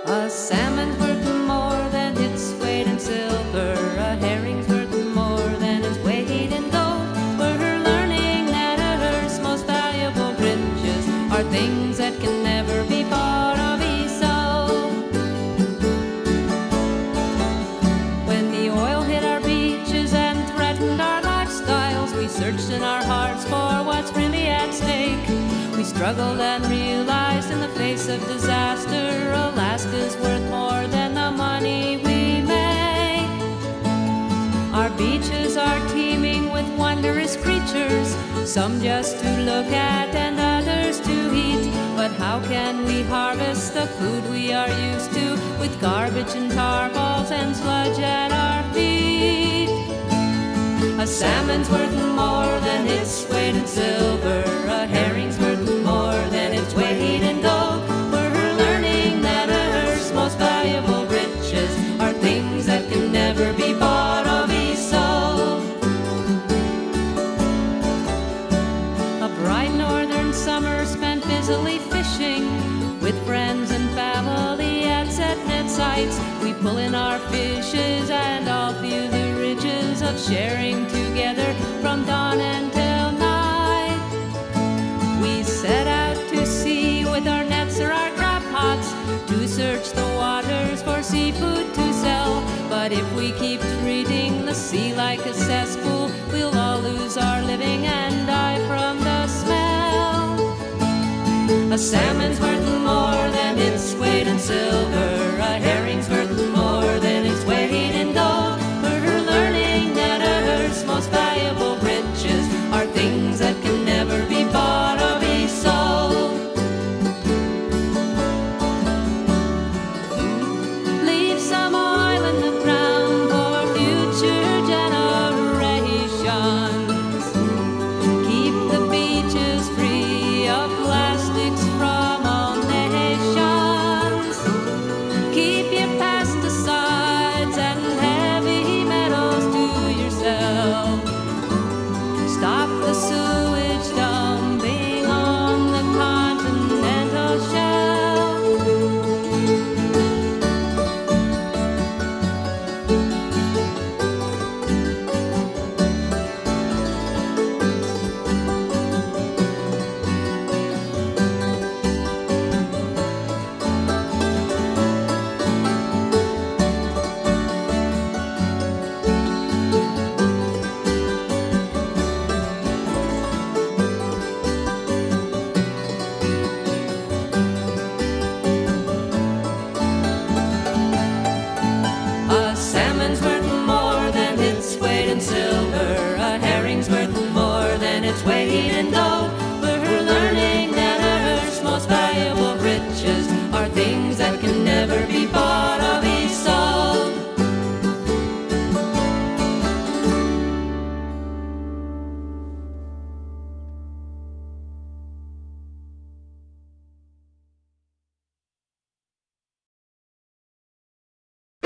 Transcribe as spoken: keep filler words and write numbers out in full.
A salmon's worth more than its weight in silver. A herring's worth more than its weight in gold. We're learning that Earth's most valuable riches are things that can never be bought or be sold. When the oil hit our beaches and threatened our lifestyles, we searched in our hearts for what's really at stake. We struggled and realized in the face of disaster, Alaska's worth more than the money we make. Our beaches are teeming with wondrous creatures, some just to look at and others to eat. But how can we harvest the food we are used to with garbage and tar balls and sludge at our feet? A salmon's worth more than its weight in silver. A herring's worth more than its weight in gold. We're learning that Earth's most valuable riches are things that can never be bought or be sold. A bright northern summer spent busily fishing with friends and family at set net sites. We pull in our fishes and all feel the riches of sharing together from dawn until night. We set out to sea with our nets or our grab pots to search the waters for seafood to sell. But if we keep treating the sea like a cesspool, we'll all lose our living and die from the smell. A salmon's worth more than its weight in silver. A herring's worth